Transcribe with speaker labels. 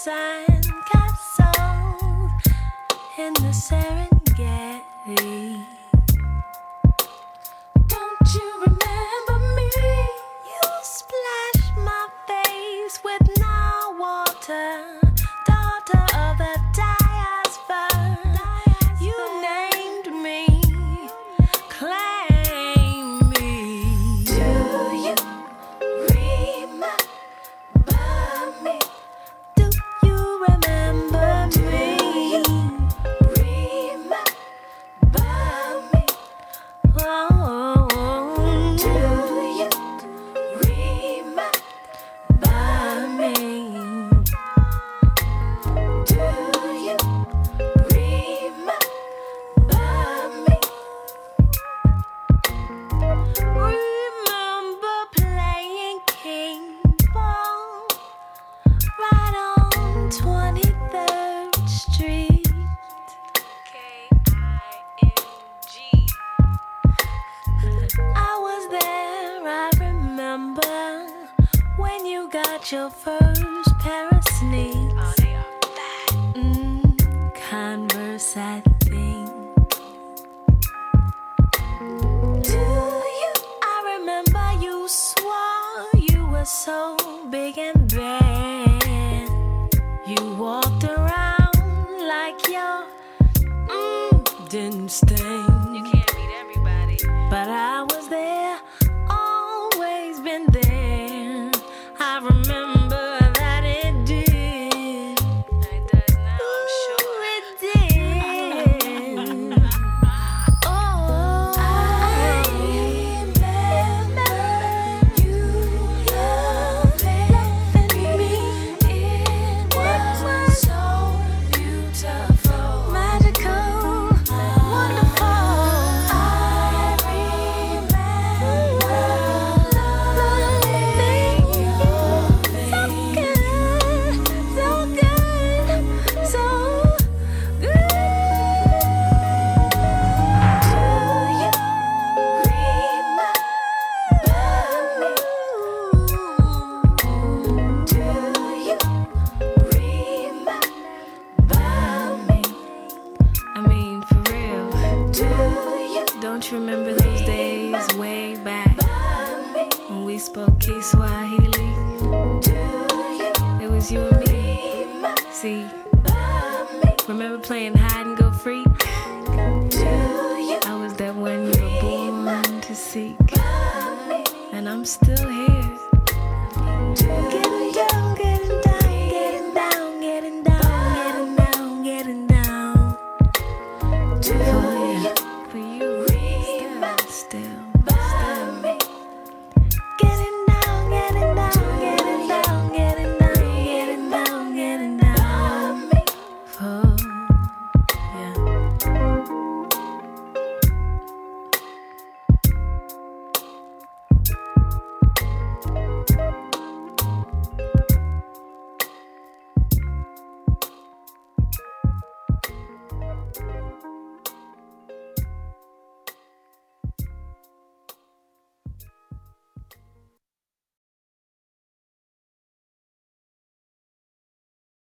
Speaker 1: sandcastle in the Serengeti. Don't you remember me? You splashed my face with now water, daughter of the diaspora. You named me, claim me. Do you remember me? Do you remember me? Remember me? Oh, do you remember me? Do you remember playing king ball right on 23rd Street? K-I-N-G. I was there, I remember when you got your first pair of sneaks. Oh, they are fat. Converse, I think. Do you? I remember you swore you were so big and bad. You walked around like your didn't sting. You can't meet everybody. But I was there, always been there. I remember that it did. It does now, I'm sure. It did. Oh, I remember you loving me. It was so beautiful, magical, wonderful. I remember loving you. So good, so good, so good. Do you remember me? Do you remember me? I mean, for real. Do you? Don't you remember those days way back when we spoke Kiswahili? It was you and me. See, remember playing hide and go freak? I was that one you were born to seek, and I'm still here. Getting down, getting down, getting down, getting down, getting down, getting down. For you, still. Getting down, getting down, getting down, getting down, getting down, getting down. For yeah.